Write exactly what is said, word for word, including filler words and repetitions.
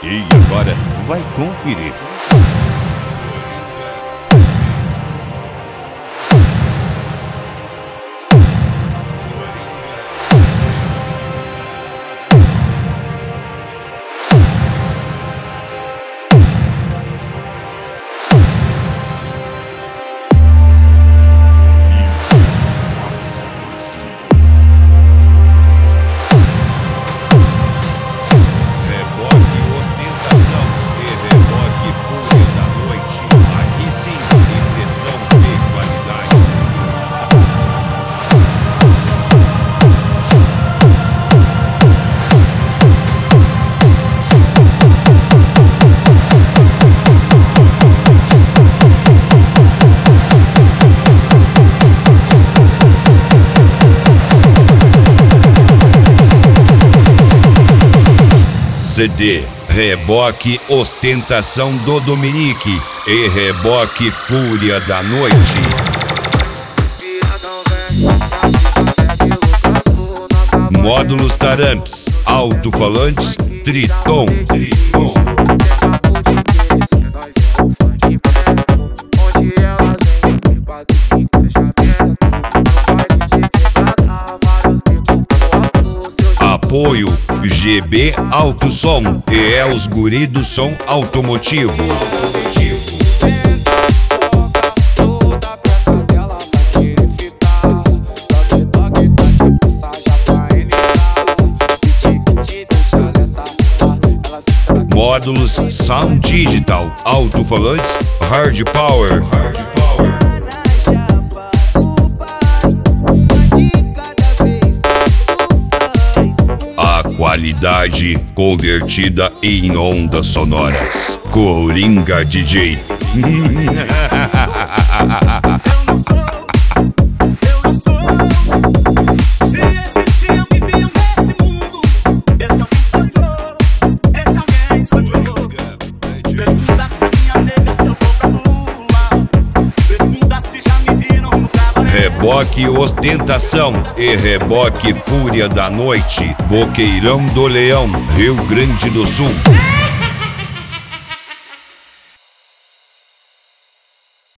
E agora vai conferir. C D Reboque Ostentação do Dominique e Reboque Fúria da Noite. Módulos Taramps, alto-falantes Triton. Triton. Apoio G B Alto Som e é os guri do som automotivo. Módulos Sound Digital, alto-falantes Hard Power. Hard Power. Qualidade convertida em ondas sonoras. Coringa D J. Reboque Ostentação e Reboque Fúria da Noite, Boqueirão do Leão, Rio Grande do Sul.